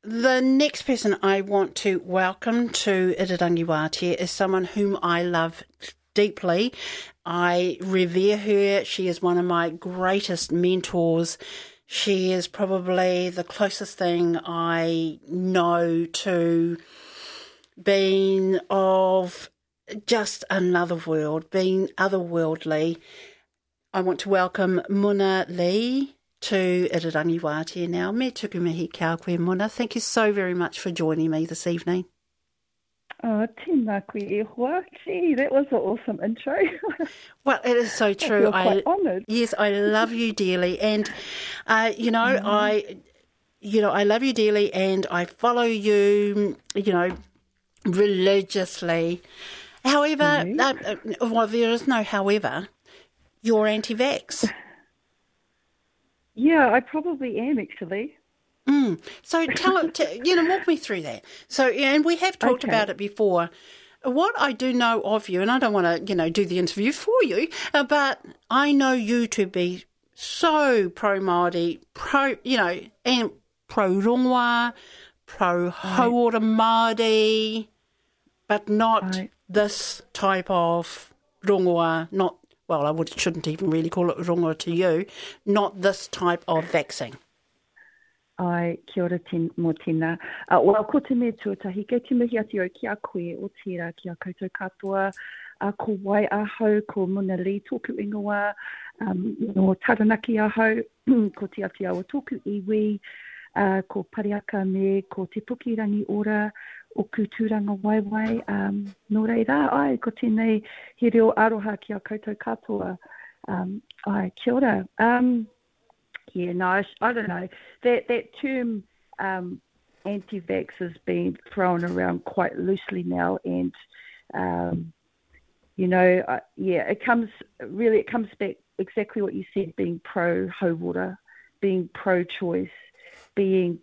the next person I want to welcome to Irirangi Wātea is someone whom I love deeply. I revere her. She is one of my greatest mentors. She is probably the closest thing I know to being of just another world, being otherworldly. I want to welcome Muna Lee to Irirangi Wātea now. Me tuku mihi kia koe, Muna. Thank you so very much for joining me this evening. Oh, tēnā koe e hoa. Gee, that was an awesome intro. Well, it is so true. I feel quite honoured. Yes, I love you dearly. And, I love you dearly and I follow you, religiously. However, there is no however, you're anti-vax. Yeah, I probably am actually. So walk me through that. So, and we have talked about it before. What I do know of you, and I don't want to, do the interview for you, but I know you to be so pro-Māori, and pro-rongoa, pro-hauora Māori, but not this type of rongoa, shouldn't even really call it rongoa to you, not this type of vaccine. Ai, kia ora mō tēnā. Well, ko te mea tuatahi, kei te mihi ati o ki a koe o tērā ki a koutou katoa, ko wai ahau, ko Muna Lee tōku ingoa, no Taranaki ahau, ko te ati awa tōku iwi, ko Pariaka me, ko te pukirangi ora, o kūtūranga waiwai, nō reira, ai, ko tēnei he reo aroha ki a koutou katoa. Ai, kia ora. Yeah, no, I don't know. That term anti-vax has been thrown around quite loosely now, and it comes back exactly what you said: being pro-hauora, being pro-choice, being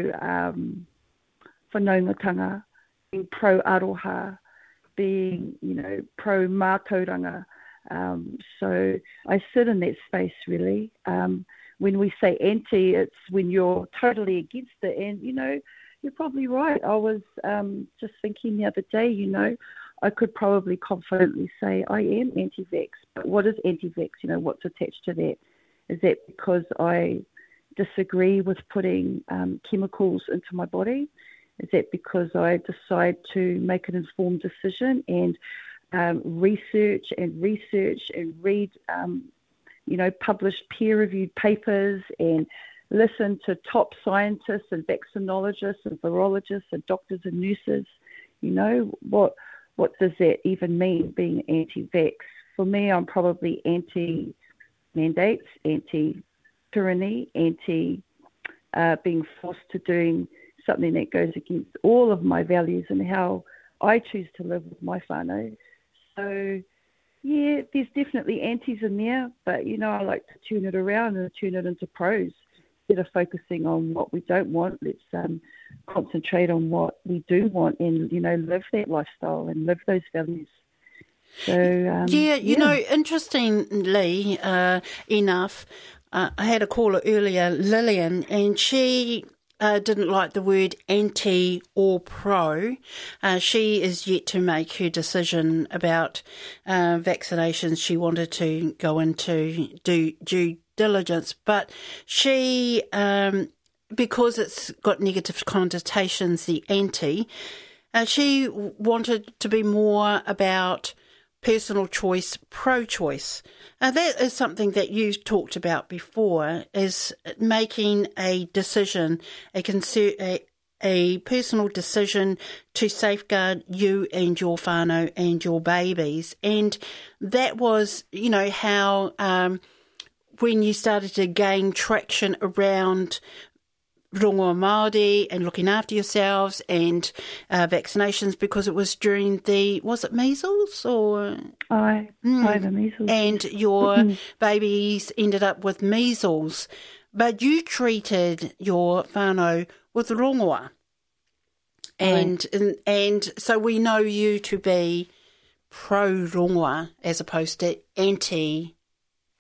pro-whanaungatanga, being pro-aroha, being pro-mātauranga. So I sit in that space really. When we say anti, it's when you're totally against it. And, you're probably right. I was just thinking the other day, I could probably confidently say I am anti-vax. But what is anti-vax? What's attached to that? Is that because I disagree with putting chemicals into my body? Is that because I decide to make an informed decision and research and read published peer-reviewed papers and listen to top scientists and vaccinologists and virologists and doctors and nurses? What does that even mean, being anti-vax? For me, I'm probably anti-mandates, anti-tyranny, being forced to doing something that goes against all of my values and how I choose to live with my whānau. So, yeah, there's definitely antis in there, but, I like to turn it around and turn it into pros. Instead of focusing on what we don't want, let's concentrate on what we do want and, live that lifestyle and live those values. So, interestingly enough, I had a caller earlier, Lillian, and she didn't like the word anti or pro. She is yet to make her decision about vaccinations. She wanted to go into due diligence, but she, because it's got negative connotations, the anti, she wanted to be more about personal choice, pro-choice. That is something that you talked about before, is making a decision, a personal decision to safeguard you and your whānau and your babies. And that was, how when you started to gain traction around rongoa Māori and looking after yourselves and vaccinations, because it was during was it measles or? Aye, the measles. And your babies ended up with measles, but you treated your whānau with rongoa. And so we know you to be pro-rongoa as opposed to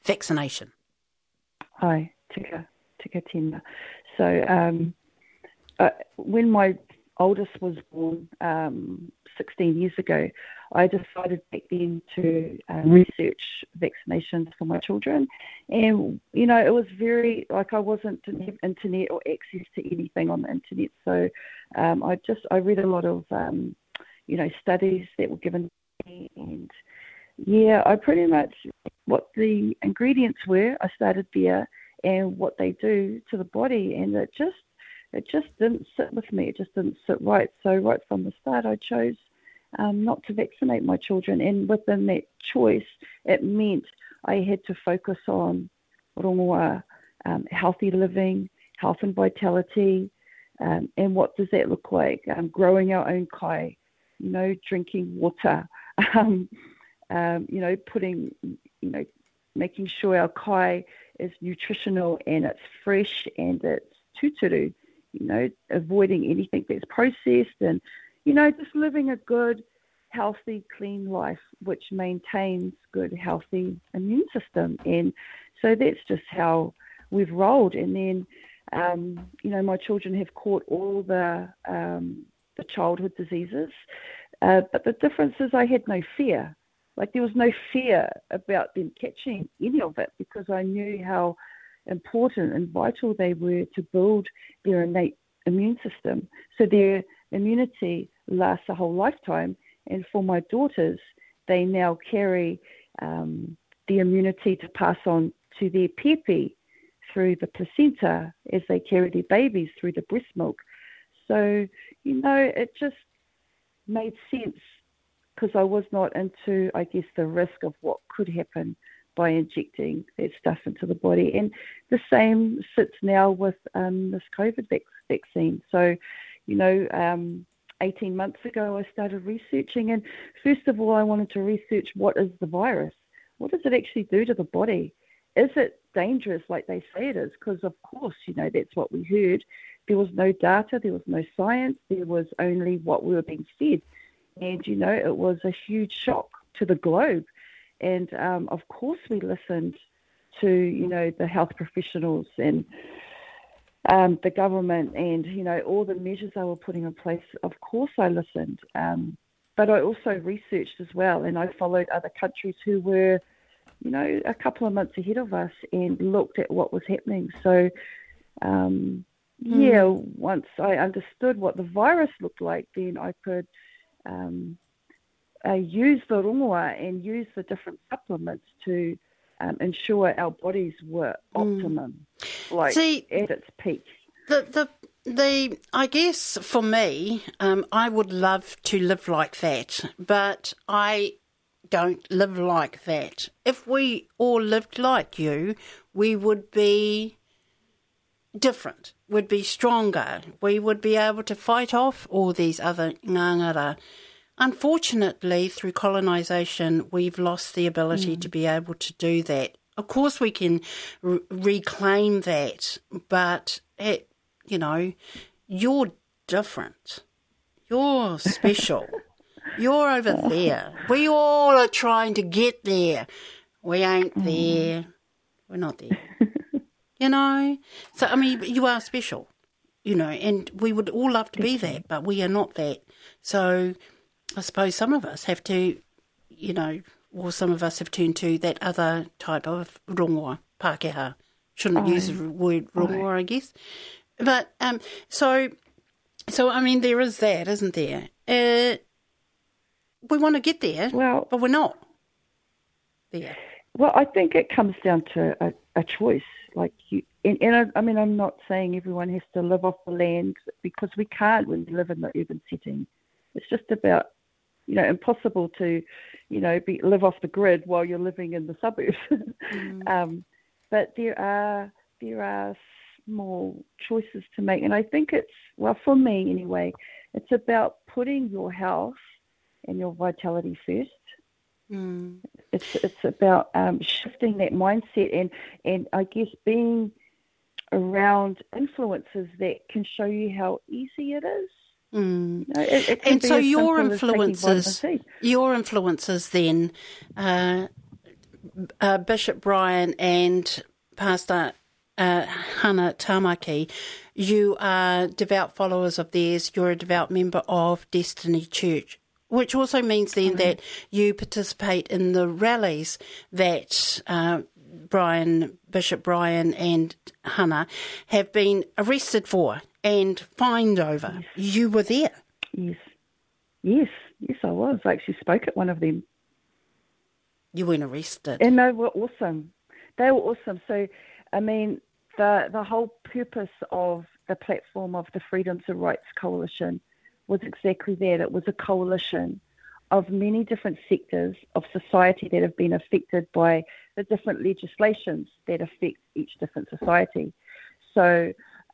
anti-vaccination. Aye, tika tēnā. So, when my oldest was born 16 years ago, I decided back then to research vaccinations for my children. And, it was very, I didn't have internet or access to anything on the internet. So I read a lot of, studies that were given to me. And, I pretty much, what the ingredients were, I started there, and what they do to the body. And it just didn't sit with me. It just didn't sit right. So right from the start, I chose not to vaccinate my children. And within that choice, it meant I had to focus on rongoa, healthy living, health and vitality, and what does that look like? Growing our own kai, drinking water, putting, making sure our kai is nutritional and it's fresh and it's tūturu, avoiding anything that's processed and, just living a good, healthy, clean life, which maintains good, healthy immune system. And so that's just how we've rolled. And then, my children have caught all the childhood diseases. But the difference is I had no fear. Like there was no fear about them catching any of it because I knew how important and vital they were to build their innate immune system. So their immunity lasts a whole lifetime. And for my daughters, they now carry the immunity to pass on to their pepe through the placenta as they carry their babies through the breast milk. So, it just made sense because I was not into, I guess, the risk of what could happen by injecting that stuff into the body. And the same sits now with this COVID vaccine. So, 18 months ago, I started researching. And first of all, I wanted to research what is the virus? What does it actually do to the body? Is it dangerous like they say it is? Because, of course, that's what we heard. There was no data. There was no science. There was only what we were being fed. And, it was a huge shock to the globe. And, of course, we listened to, the health professionals and the government and, all the measures they were putting in place. Of course I listened. But I also researched as well, and I followed other countries who were, a couple of months ahead of us and looked at what was happening. So, once I understood what the virus looked like, then I could use the rongoa and use the different supplements to ensure our bodies were optimum, at its peak. I guess for me, I would love to live like that, but I don't live like that. If we all lived like you, we would be different, would be stronger. We would be able to fight off all these other ngangara. Unfortunately, through colonisation, we've lost the ability to be able to do that. Of course, we can reclaim that, but, you're different. You're special. You're over there. We all are trying to get there. We ain't there. We're not there. So, you are special, and we would all love to be that, but we are not that. So I suppose some of us have to, or some of us have turned to that other type of rongoa, Pākehā. Shouldn't use the word rongoa, I guess. But, so there is that, isn't there? We want to get there, but we're not there. Well, I think it comes down to a choice. Like I'm not saying everyone has to live off the land because we can't when we live in the urban setting. It's just about, impossible to, live off the grid while you're living in the suburbs. But there are small choices to make, and I think for me anyway, it's about putting your health and your vitality first. It's about shifting that mindset and I guess being around influences that can show you how easy it is. It can and be so your influences then, Bishop Brian and Pastor Hana Tamaki, you are devout followers of theirs. You're a devout member of Destiny Church, which also means then that you participate in the rallies that Bishop Brian and Hannah have been arrested for and fined over. Yes. You were there. Yes, I was. I actually spoke at one of them. You weren't arrested. And they were awesome. So, I mean, the whole purpose of the platform of the Freedoms and Rights Coalition was exactly that. It was a coalition of many different sectors of society that have been affected by the different legislations that affect each different society. So,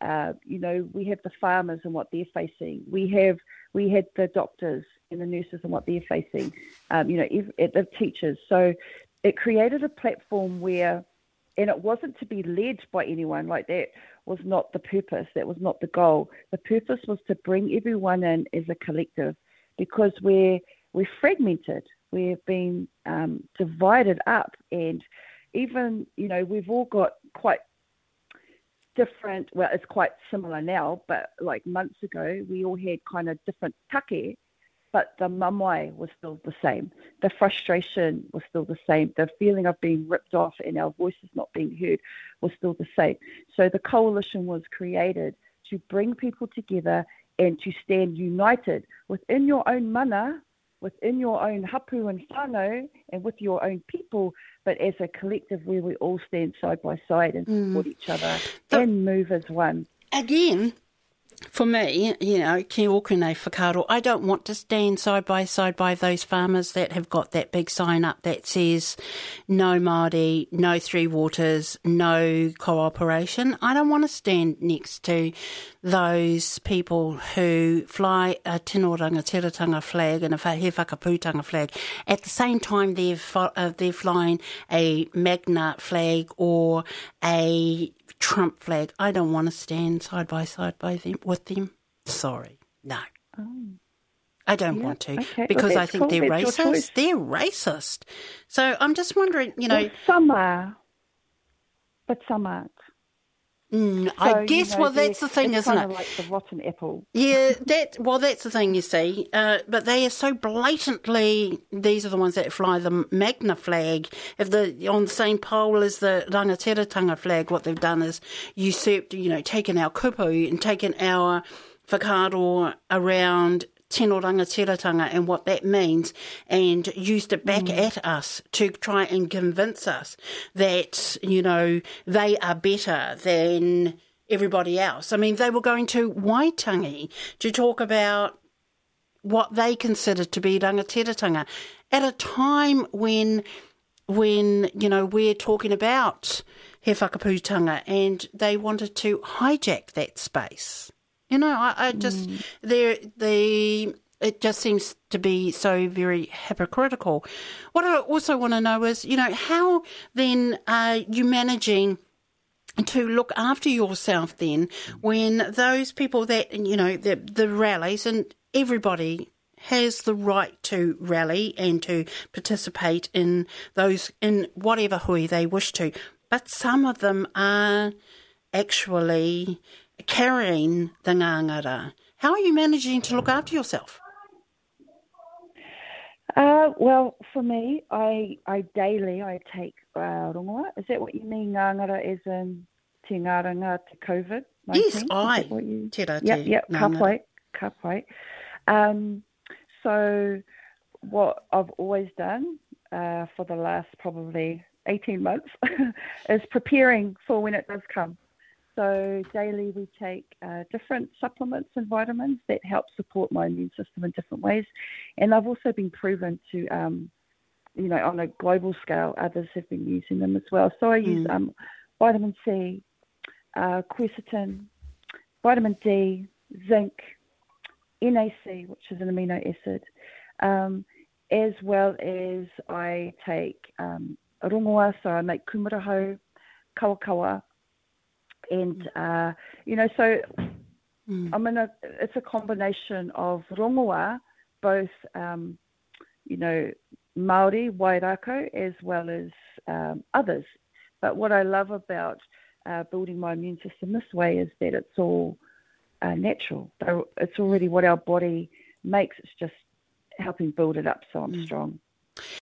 we have the farmers and what they're facing. We had the doctors and the nurses and what they're facing. The teachers. So it created a platform where, and it wasn't to be led by anyone. Like, that was not the purpose. That was not the goal. The purpose was to bring everyone in as a collective, because we're fragmented. We've been divided up, and even, we've all got quite different, well, it's quite similar now, but like months ago, we all had kind of different take, but the mamai was still the same. The frustration was still the same. The feeling of being ripped off and our voices not being heard was still the same. So the coalition was created to bring people together and to stand united within your own mana, within your own hapu and whānau, and with your own people, but as a collective where we all stand side by side and support each other and move as one. Again, for me, ki oku nei whakaaro, I don't want to stand side by those farmers that have got that big sign up that says no Māori, no Three Waters, no cooperation. I don't want to stand next to those people who fly a Tino Rangatiratanga flag and a He Whakaputanga flag. At the same time, they're flying a Magna flag or a Trump flag. I don't want to stand side by side with them. Sorry. No. I don't want to, because I think they're racist. They're racist. So I'm just wondering, Well, some are, but some aren't. I guess, that's the thing, isn't it? It's kind of like the rotten apple. Yeah, that's the thing, you see. But they are so blatantly, these are the ones that fly the Magna flag. If they're on the same pole as the Rangatiratanga flag, what they've done is usurped, taken our kupu and taken our whakaaro around Tino Rangatiratanga and what that means, and used it back at us to try and convince us that, they are better than everybody else. I mean, they were going to Waitangi to talk about what they considered to be Rangatiratanga at a time when we're talking about He Whakaputanga, and they wanted to hijack that space. I just it just seems to be so very hypocritical. What I also want to know is, how then are you managing to look after yourself then when those people that, the rallies, and everybody has the right to rally and to participate in whatever hui they wish to, but some of them are actually carrying the ngangara. How are you managing to look after yourself? Well, for me, I daily take rongoa. Is that what you mean, ngangara, as in te ngāranga te COVID-19? Yes, ai. Yep, ka pai. So what I've always done for the last probably 18 months is preparing for when it does come. So daily we take different supplements and vitamins that help support my immune system in different ways. And I've also been proven to, on a global scale, others have been using them as well. So I use vitamin C, quercetin, vitamin D, zinc, NAC, which is an amino acid, as well as I take rongoa, so I make kumaraho, kawakawa, and, so it's a combination of rongoa, both, Māori, Wairako, as well as others. But what I love about building my immune system this way is that it's all natural. It's already what our body makes. It's just helping build it up so I'm strong.